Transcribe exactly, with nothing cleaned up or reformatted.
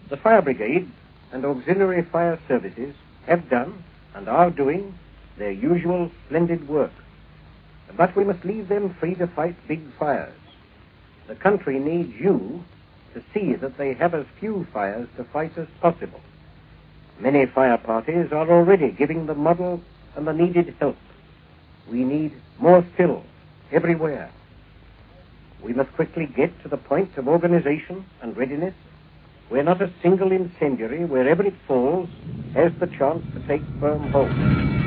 The fire brigade and auxiliary fire services have done and are doing their usual splendid work. But we must leave them free to fight big fires. The country needs you to see that they have as few fires to fight as possible. Many fire parties are already giving the model and the needed help. We need more still everywhere. We must quickly get to the point of organization and readiness where not a single incendiary, wherever it falls, has the chance to take firm hold.